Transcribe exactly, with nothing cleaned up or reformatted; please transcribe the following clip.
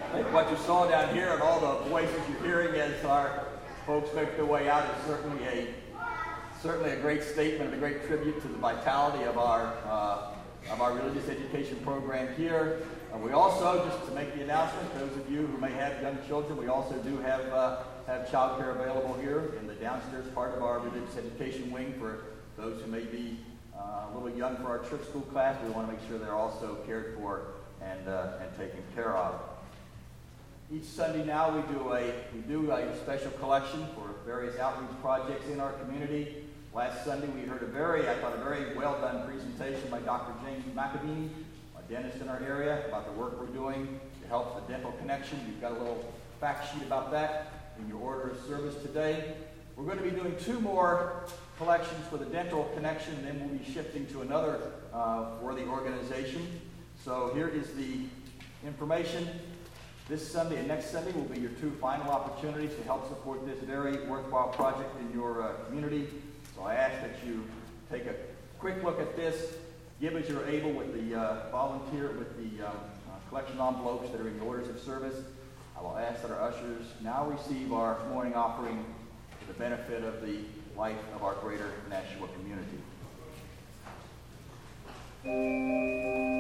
I think what you saw down here and all the voices you're hearing as our folks make their way out is certainly a certainly a great statement and a great tribute to the vitality of our uh, of our religious education program here. Uh, we also, just to make the announcement, those of you who may have young children, we also do have uh, have childcare available here in the downstairs part of our religious education wing for those who may be uh, a little young for our church school class. We want to make sure they're also cared for and uh, and taken care of. Each Sunday now we do a we do a special collection for various outreach projects in our community. Last Sunday we heard a very, I thought, a very well done presentation by Doctor James McAbee, a dentist in our area, about the work we're doing to help the Dental Connection. You've got a little fact sheet about that in your order of service today. We're going to be doing two more collections for the Dental Connection, and then we'll be shifting to another uh, for the organization. So here is the information. This Sunday and next Sunday will be your two final opportunities to help support this very worthwhile project in your uh, community. So I ask that you take a quick look at this, give as you're able with the uh, volunteer, with the um, uh, collection envelopes that are in your orders of service. I will ask that our ushers now receive our morning offering for the benefit of the life of our greater Nashua community.